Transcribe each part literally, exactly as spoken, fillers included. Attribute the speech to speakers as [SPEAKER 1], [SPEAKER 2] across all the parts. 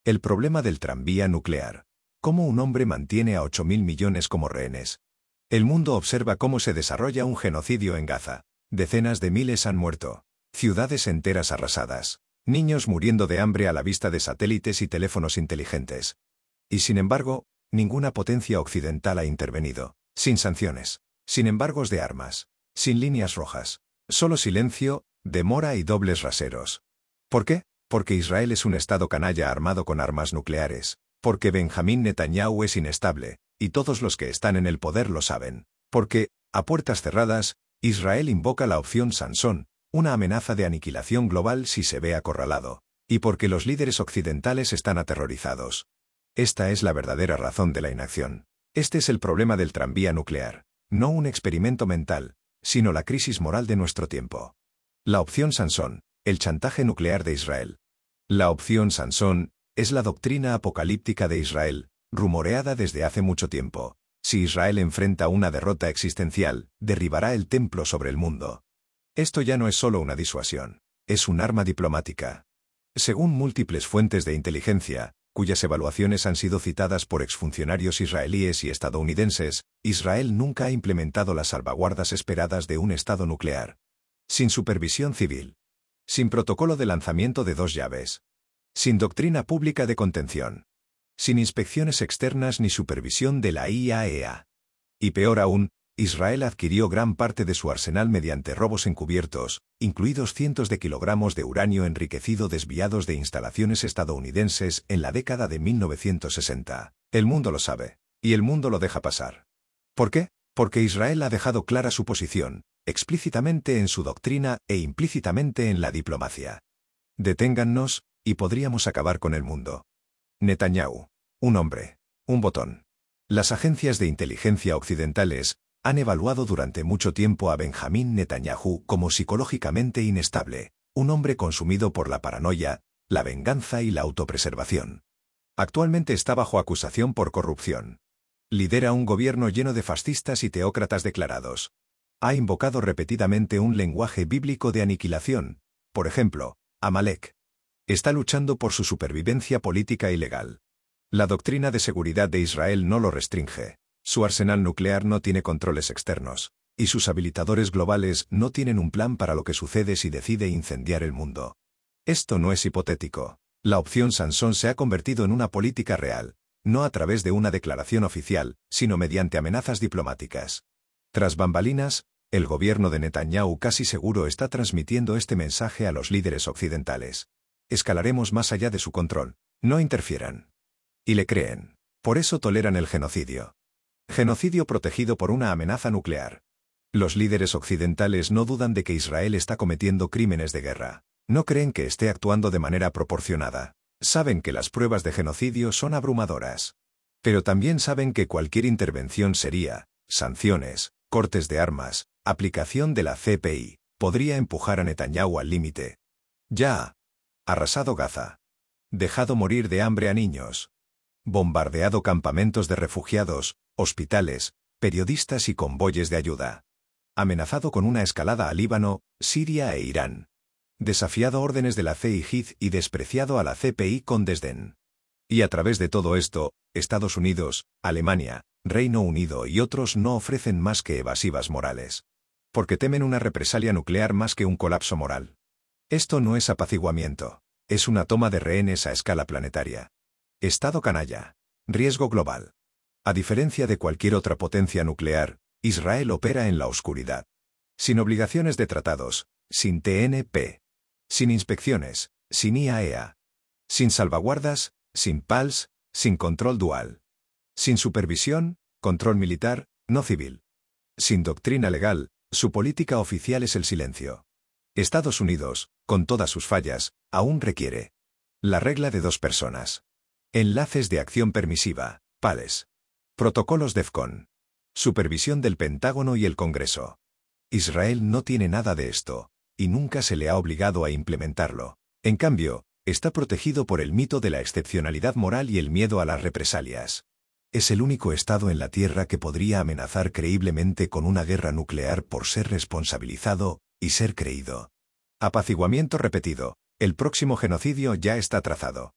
[SPEAKER 1] El problema del tranvía nuclear. ¿Cómo un hombre mantiene a ocho mil millones como rehenes? El mundo observa cómo se desarrolla un genocidio en Gaza. Decenas de miles han muerto. Ciudades enteras arrasadas. Niños muriendo de hambre a la vista de satélites y teléfonos inteligentes. Y sin embargo, ninguna potencia occidental ha intervenido. Sin sanciones. Sin embargos de armas. Sin líneas rojas. Solo silencio, demora y dobles raseros. ¿Por qué? Porque Israel es un estado canalla armado con armas nucleares. Porque Benjamín Netanyahu es inestable, y todos los que están en el poder lo saben. Porque, a puertas cerradas, Israel invoca la opción Sansón, una amenaza de aniquilación global si se ve acorralado. Y porque los líderes occidentales están aterrorizados. Esta es la verdadera razón de la inacción. Este es el problema del tranvía nuclear. No un experimento mental, sino la crisis moral de nuestro tiempo. La opción Sansón, el chantaje nuclear de Israel. La opción Sansón es la doctrina apocalíptica de Israel, rumoreada desde hace mucho tiempo. Si Israel enfrenta una derrota existencial, derribará el templo sobre el mundo. Esto ya no es solo una disuasión, es un arma diplomática. Según múltiples fuentes de inteligencia, cuyas evaluaciones han sido citadas por exfuncionarios israelíes y estadounidenses, Israel nunca ha implementado las salvaguardas esperadas de un estado nuclear. Sin supervisión civil. Sin protocolo de lanzamiento de dos llaves. Sin doctrina pública de contención. Sin inspecciones externas ni supervisión de la I A E A. Y peor aún, Israel adquirió gran parte de su arsenal mediante robos encubiertos, incluidos cientos de kilogramos de uranio enriquecido desviados de instalaciones estadounidenses en la década de mil novecientos sesenta. El mundo lo sabe, y el mundo lo deja pasar. ¿Por qué? Porque Israel ha dejado clara su posición, explícitamente en su doctrina e implícitamente en la diplomacia. Deténgannos, y podríamos acabar con el mundo. Netanyahu. Un hombre. Un botón. Las agencias de inteligencia occidentales han evaluado durante mucho tiempo a Benjamín Netanyahu como psicológicamente inestable, un hombre consumido por la paranoia, la venganza y la autopreservación. Actualmente está bajo acusación por corrupción. Lidera un gobierno lleno de fascistas y teócratas declarados. Ha invocado repetidamente un lenguaje bíblico de aniquilación, por ejemplo, Amalek. Está luchando por su supervivencia política y legal. La doctrina de seguridad de Israel no lo restringe. Su arsenal nuclear no tiene controles externos, y sus habilitadores globales no tienen un plan para lo que sucede si decide incendiar el mundo. Esto no es hipotético. La opción Sansón se ha convertido en una política real, no a través de una declaración oficial, sino mediante amenazas diplomáticas. Tras bambalinas, el gobierno de Netanyahu casi seguro está transmitiendo este mensaje a los líderes occidentales. Escalaremos más allá de su control. No interfieran. Y le creen. Por eso toleran el genocidio. Genocidio protegido por una amenaza nuclear. Los líderes occidentales no dudan de que Israel está cometiendo crímenes de guerra. No creen que esté actuando de manera proporcionada. Saben que las pruebas de genocidio son abrumadoras. Pero también saben que cualquier intervención sería, sanciones, cortes de armas, aplicación de la C P I, podría empujar a Netanyahu al límite. Ya ha arrasado Gaza. Dejado morir de hambre a niños. Bombardeado campamentos de refugiados, hospitales, periodistas y convoyes de ayuda. Amenazado con una escalada a Líbano, Siria e Irán. Desafiado órdenes de la C I G I D y despreciado a la C P I con desdén. Y a través de todo esto, Estados Unidos, Alemania, Reino Unido y otros no ofrecen más que evasivas morales. Porque temen una represalia nuclear más que un colapso moral. Esto no es apaciguamiento, es una toma de rehenes a escala planetaria. Estado canalla. Riesgo global. A diferencia de cualquier otra potencia nuclear, Israel opera en la oscuridad. Sin obligaciones de tratados, sin T N P. Sin inspecciones, sin I A E A. Sin salvaguardas, sin P A L S, sin control dual. Sin supervisión, control militar, no civil. Sin doctrina legal, su política oficial es el silencio. Estados Unidos, con todas sus fallas, aún requiere la regla de dos personas. Enlaces de acción permisiva, P A L S. Protocolos DEFCON. Supervisión del Pentágono y el Congreso. Israel no tiene nada de esto, y nunca se le ha obligado a implementarlo. En cambio, está protegido por el mito de la excepcionalidad moral y el miedo a las represalias. Es el único estado en la Tierra que podría amenazar creíblemente con una guerra nuclear por ser responsabilizado y ser creído. Apaciguamiento repetido. El próximo genocidio ya está trazado.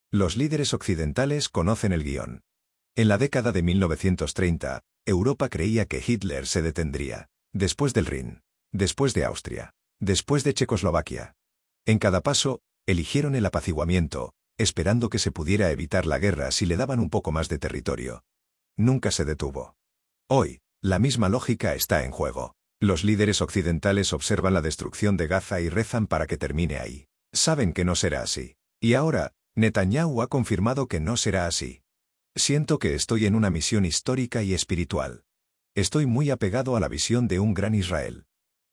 [SPEAKER 1] Los líderes occidentales conocen el guión. En la década de mil novecientos treinta, Europa creía que Hitler se detendría, después del Rin, después de Austria, después de Checoslovaquia. En cada paso, eligieron el apaciguamiento, esperando que se pudiera evitar la guerra si le daban un poco más de territorio. Nunca se detuvo. Hoy, la misma lógica está en juego. Los líderes occidentales observan la destrucción de Gaza y rezan para que termine ahí. Saben que no será así. Y ahora, Netanyahu ha confirmado que no será así. Siento que estoy en una misión histórica y espiritual. Estoy muy apegado a la visión de un gran Israel.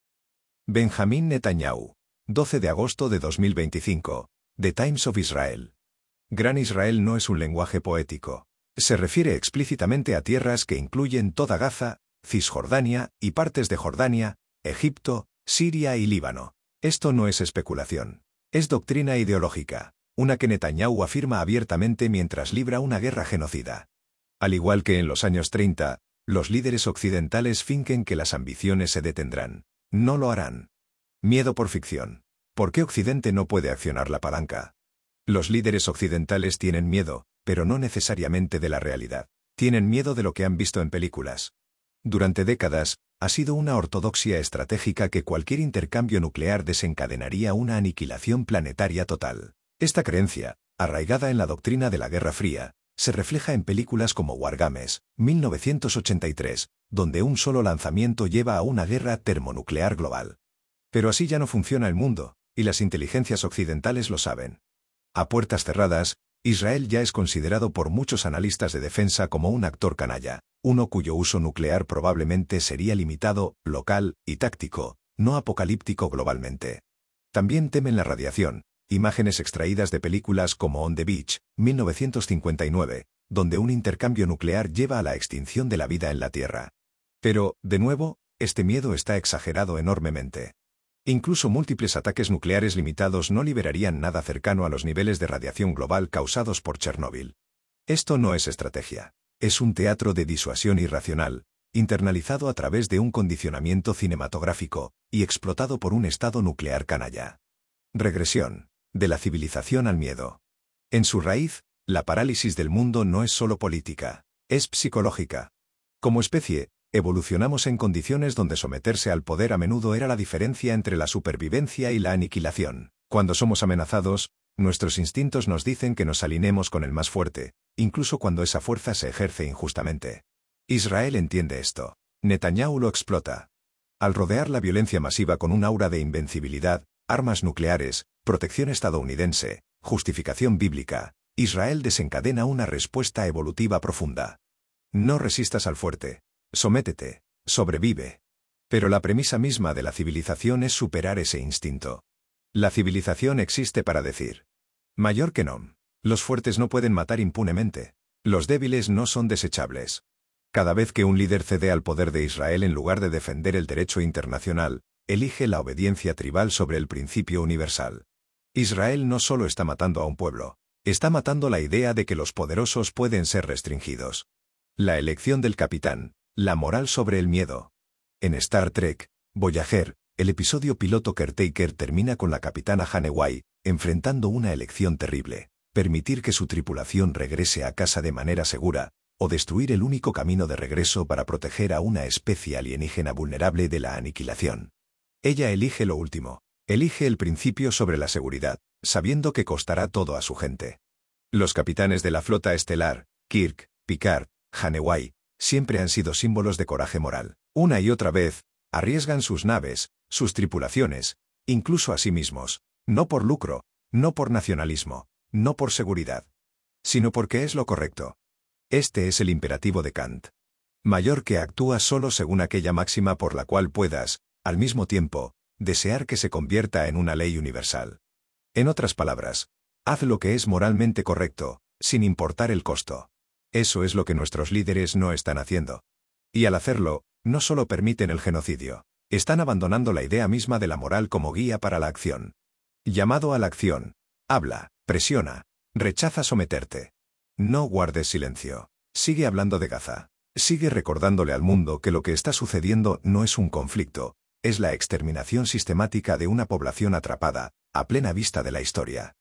[SPEAKER 1] Benjamín Netanyahu, doce de agosto de dos mil veinticinco, The Times of Israel. Gran Israel no es un lenguaje poético. Se refiere explícitamente a tierras que incluyen toda Gaza, Cisjordania y partes de Jordania, Egipto, Siria y Líbano. Esto no es especulación. Es doctrina ideológica, una que Netanyahu afirma abiertamente mientras libra una guerra genocida. Al igual que en los años treinta, los líderes occidentales fingen que las ambiciones se detendrán. No lo harán. Miedo por ficción. ¿Por qué Occidente no puede accionar la palanca? Los líderes occidentales tienen miedo, pero no necesariamente de la realidad. Tienen miedo de lo que han visto en películas. Durante décadas, ha sido una ortodoxia estratégica que cualquier intercambio nuclear desencadenaría una aniquilación planetaria total. Esta creencia, arraigada en la doctrina de la Guerra Fría, se refleja en películas como War Games, mil novecientos ochenta y tres, donde un solo lanzamiento lleva a una guerra termonuclear global. Pero así ya no funciona el mundo, y las inteligencias occidentales lo saben. A puertas cerradas, Israel ya es considerado por muchos analistas de defensa como un actor canalla, uno cuyo uso nuclear probablemente sería limitado, local y táctico, no apocalíptico globalmente. También temen la radiación, imágenes extraídas de películas como On the Beach, mil novecientos cincuenta y nueve, donde un intercambio nuclear lleva a la extinción de la vida en la Tierra. Pero, de nuevo, este miedo está exagerado enormemente. Incluso múltiples ataques nucleares limitados no liberarían nada cercano a los niveles de radiación global causados por Chernóbil. Esto no es estrategia. Es un teatro de disuasión irracional, internalizado a través de un condicionamiento cinematográfico, y explotado por un estado nuclear canalla. Regresión. De la civilización al miedo. En su raíz, la parálisis del mundo no es solo política, es psicológica. Como especie, evolucionamos en condiciones donde someterse al poder a menudo era la diferencia entre la supervivencia y la aniquilación. Cuando somos amenazados, nuestros instintos nos dicen que nos alineemos con el más fuerte, incluso cuando esa fuerza se ejerce injustamente. Israel entiende esto. Netanyahu lo explota. Al rodear la violencia masiva con un aura de invencibilidad, armas nucleares, protección estadounidense, justificación bíblica, Israel desencadena una respuesta evolutiva profunda. No resistas al fuerte. Sométete, sobrevive. Pero la premisa misma de la civilización es superar ese instinto. La civilización existe para decir: mayor que no. Los fuertes no pueden matar impunemente. Los débiles no son desechables. Cada vez que un líder cede al poder de Israel en lugar de defender el derecho internacional, elige la obediencia tribal sobre el principio universal. Israel no solo está matando a un pueblo, está matando la idea de que los poderosos pueden ser restringidos. La elección del capitán. La moral sobre el miedo. En Star Trek, Voyager, el episodio piloto Caretaker termina con la capitana Janeway enfrentando una elección terrible: permitir que su tripulación regrese a casa de manera segura, o destruir el único camino de regreso para proteger a una especie alienígena vulnerable de la aniquilación. Ella elige lo último, elige el principio sobre la seguridad, sabiendo que costará todo a su gente. Los capitanes de la flota estelar, Kirk, Picard, Janeway, siempre han sido símbolos de coraje moral. Una y otra vez, arriesgan sus naves, sus tripulaciones, incluso a sí mismos, no por lucro, no por nacionalismo, no por seguridad, sino porque es lo correcto. Este es el imperativo de Kant. Mayor que actúa solo según aquella máxima por la cual puedas, al mismo tiempo, desear que se convierta en una ley universal. En otras palabras, haz lo que es moralmente correcto, sin importar el costo. Eso es lo que nuestros líderes no están haciendo. Y al hacerlo, no solo permiten el genocidio, están abandonando la idea misma de la moral como guía para la acción. Llamado a la acción. Habla, presiona, rechaza someterte. No guardes silencio. Sigue hablando de Gaza. Sigue recordándole al mundo que lo que está sucediendo no es un conflicto, es la exterminación sistemática de una población atrapada, a plena vista de la historia.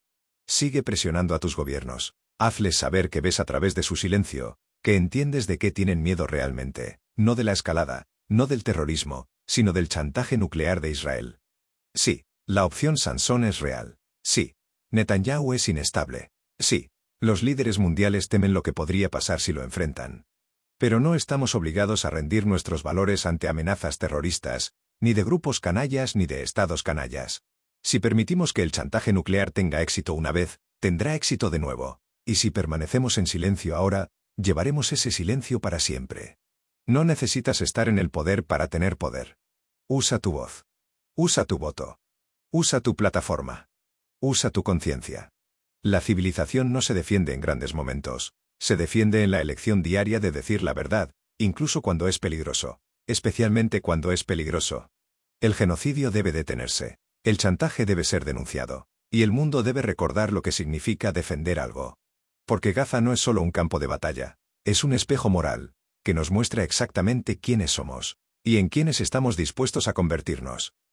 [SPEAKER 1] Sigue presionando a tus gobiernos. Hazles saber que ves a través de su silencio, que entiendes de qué tienen miedo realmente, no de la escalada, no del terrorismo, sino del chantaje nuclear de Israel. Sí, la opción Sansón es real. Sí, Netanyahu es inestable. Sí, los líderes mundiales temen lo que podría pasar si lo enfrentan. Pero no estamos obligados a rendir nuestros valores ante amenazas terroristas, ni de grupos canallas ni de estados canallas. Si permitimos que el chantaje nuclear tenga éxito una vez, tendrá éxito de nuevo. Y si permanecemos en silencio ahora, llevaremos ese silencio para siempre. No necesitas estar en el poder para tener poder. Usa tu voz. Usa tu voto. Usa tu plataforma. Usa tu conciencia. La civilización no se defiende en grandes momentos. Se defiende en la elección diaria de decir la verdad, incluso cuando es peligroso. Especialmente cuando es peligroso. El genocidio debe detenerse. El chantaje debe ser denunciado. Y el mundo debe recordar lo que significa defender algo. Porque Gaza no es solo un campo de batalla. Es un espejo moral, que nos muestra exactamente quiénes somos. Y en quiénes estamos dispuestos a convertirnos.